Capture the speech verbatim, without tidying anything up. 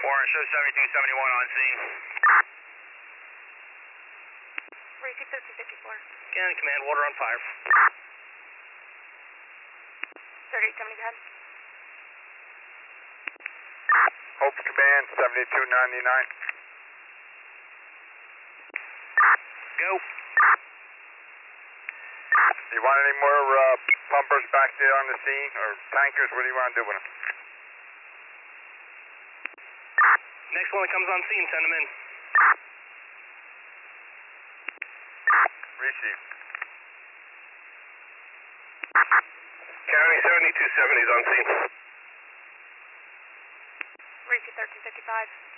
Warren, show seventy-two seventy-one on scene. Receive thirteen fifty-four. Again, command, water on fire. thirty-eight seventy, go ahead. Hope command, seventy-two ninety-nine. Go. You want any more uh, pumpers back there on the scene, or tankers? What do you want to do with them? Next one that comes on scene, send them in. Receive. County seventy-two seventy is on scene. Receive thirteen fifty-five.